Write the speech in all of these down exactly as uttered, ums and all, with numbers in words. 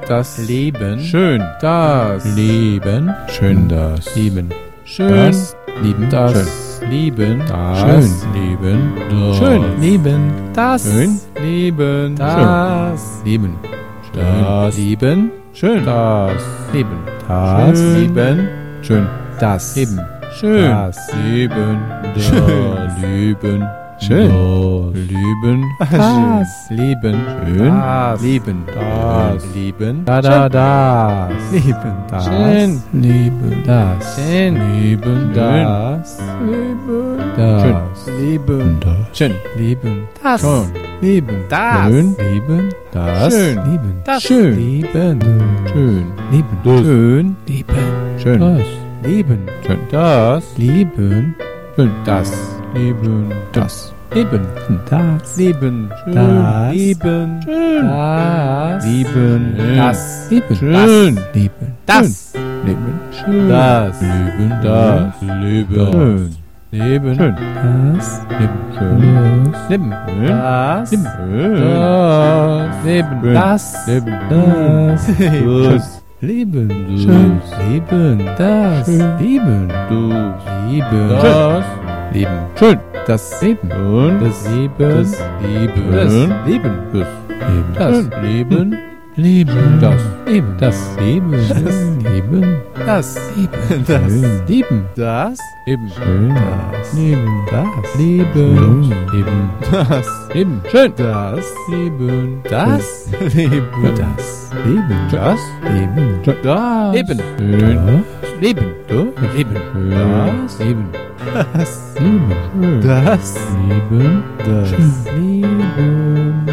das Leben, schön, das Leben, schön, das Leben, schön, das Leben, das schön, Leben, das schön, Leben, das schön, Leben, das schön, Leben, das Leben, das Leben, schön, das Leben, das Leben, schön, das Leben, schön, das Leben, schön, das Leben, schön, das Leben, das Leben, schön, das Leben, das Leben, da da das Leben, das schön, Leben, das schön, Leben, das Leben, das Leben, das schön, Leben, das, Schön. Leben, das schön, Leben, das schön, Leben, das, schön, Leben, schön, Leben, das, schön, Leben, schön, das, Leben, schön, das, Leben, schön, das, Leben, das Leben, das Leben, schön, das Leben, schön, das, Leben, das, Leben, schön, Leben, das, Leben, schön, das, Leben, das, schön, Leben, Leben, schön, das, Leben, schön, Leben, das, Leben, das, Leben, schön, das, Leben, das, das, Leben, schön, Leben, das, schön, Leben, du, Leben, das, Leben, schön, das Leben, und das Leben, das Leben, das Leben, Leben, das das Leben, Leben, das Leben, das Leben, das Leben, das Leben, das Leben, das Leben, schön, das Leben, das Leben, Leben, das Leben, schön, das Leben, das Leben, das Leben, das Leben, das Leben, schön, Leben, das Leben, das Leben, das Leben, das Leben, das Leben,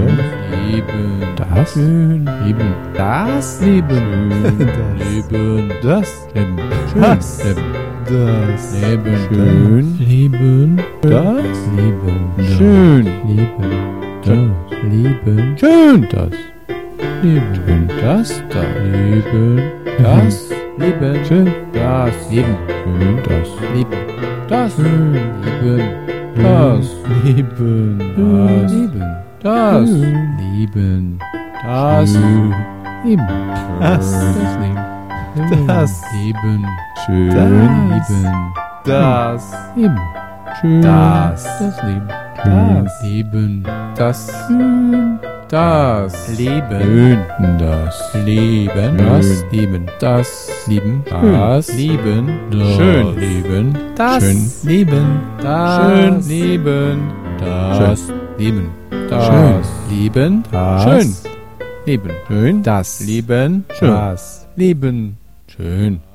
das Leben, das Leben, das Leben, das Leben, das Leben, das Leben, schön, Leben, das Leben, schön, Leben, das Leben, schön, das Leben, das da Leben, das Leben, schön, das Leben, schön, das Leben, das Leben, das Leben, das Leben, das Leben, das Leben, das Leben, das Leben, schön, Leben, das Leben, schön, das das Leben, das Leben, das das Leben, das Leben, das Leben, das Leben, das Leben, schön Leben, das Leben, das Leben, das Leben, das Leben, schön Leben, schön, das Leben, das Leben, schön.